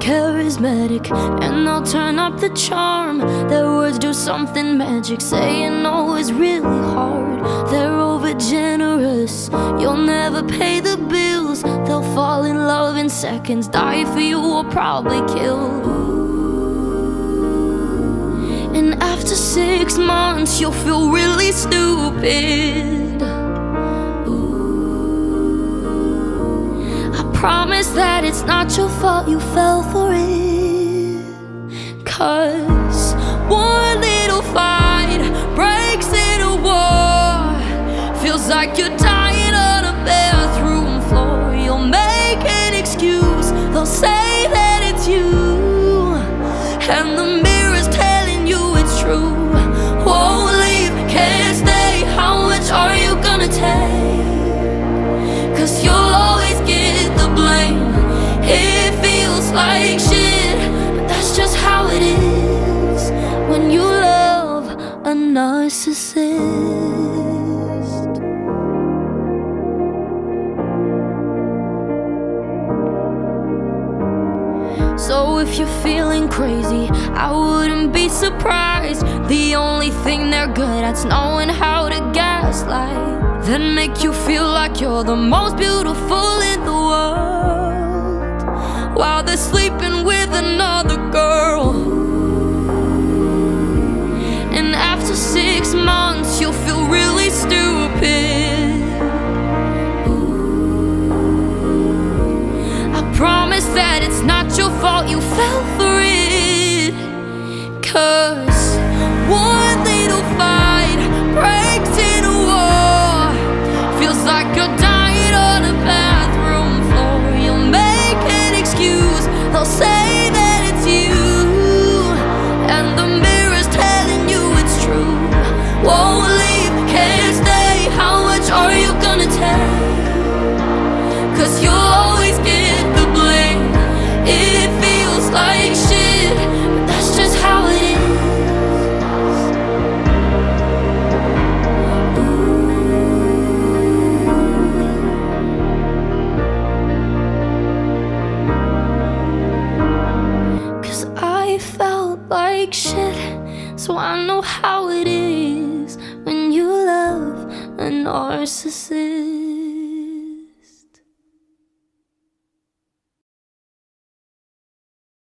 charismatic, and they'll turn up the charm. Their words do something magic, saying no is really hard. They're overgenerous, you'll never pay the bills. They'll fall in love in seconds, die for you or probably kill. And after 6 months you'll feel really stupid. Promise that it's not your fault you fell for it. 'Cause one little fight breaks into war. Feels like you're dying on a bathroom floor. You'll make an excuse, they'll say that it's you, and the mirror's telling you it's true. Won't leave, can't stay, how much are you gonna take? 'Cause you'll always get the blame. It feels like shit, but that's just how it is when you love a narcissist. So if you're feeling crazy, I wouldn't be surprised. The only thing they're good at's knowing how to gaslight, then make you feel like you're the most beautiful in the world, while they're sleeping with another girl. And after 6 months you'll feel really stupid. I promise that it's not your fault you fell for it. 'Cause one little fight breaks into war. Feels like you're dying on a bathroom floor. You'll make an excuse, they'll say that it's you, and the mirror's telling you it's true. Won't leave, can't stay, how much are you gonna take? 'Cause you'll always get the blame. It feels like shit, but that's just how it is. 'Cause I felt like shit, so I know how it is when you love a narcissist.